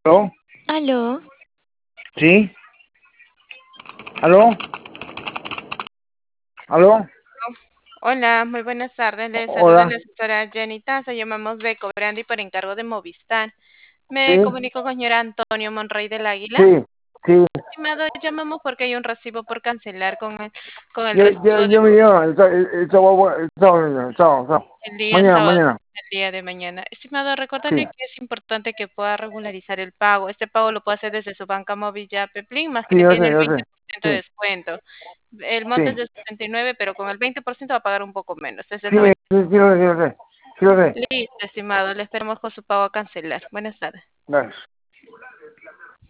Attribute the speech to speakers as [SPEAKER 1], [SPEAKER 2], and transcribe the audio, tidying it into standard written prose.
[SPEAKER 1] ¿Aló?
[SPEAKER 2] Aló,
[SPEAKER 1] ¿Sí? ¿Aló? ¿Aló?
[SPEAKER 3] Hola, muy buenas tardes. Le saluda la
[SPEAKER 1] Hola.
[SPEAKER 3] asesora Jenny Taza. Llamamos de Cobrando y por encargo de Movistar. Me
[SPEAKER 1] ¿Sí?
[SPEAKER 3] comunico con señor Antonio Monroy del Águila.
[SPEAKER 1] Sí, sí.
[SPEAKER 3] Estimado, llamamos porque hay un recibo por cancelar con el
[SPEAKER 1] Yo, yo,
[SPEAKER 3] recibo de
[SPEAKER 1] yo me llamo el sábado.
[SPEAKER 3] el día
[SPEAKER 1] Mañana,
[SPEAKER 3] sábado,
[SPEAKER 1] mañana.
[SPEAKER 3] el día de mañana. Estimado, recordarle
[SPEAKER 1] Sí.
[SPEAKER 3] que es importante que pueda regularizar el pago. Este pago lo puede hacer desde su banca móvil ya Peplín, más que
[SPEAKER 1] Sí,
[SPEAKER 3] le
[SPEAKER 1] yo
[SPEAKER 3] tiene
[SPEAKER 1] sé,
[SPEAKER 3] el
[SPEAKER 1] yo sé.
[SPEAKER 3] 20% de
[SPEAKER 1] Sí,
[SPEAKER 3] descuento. El monto es
[SPEAKER 1] sí.
[SPEAKER 3] de 69, pero con el 20% va a pagar un poco menos, es el
[SPEAKER 1] Sí,
[SPEAKER 3] 90.
[SPEAKER 1] sí, sí, lo sé, sí, lo sé. Sí, lo sé.
[SPEAKER 3] Listo, estimado. Le esperamos con su pago a cancelar. Buenas tardes.
[SPEAKER 1] Gracias.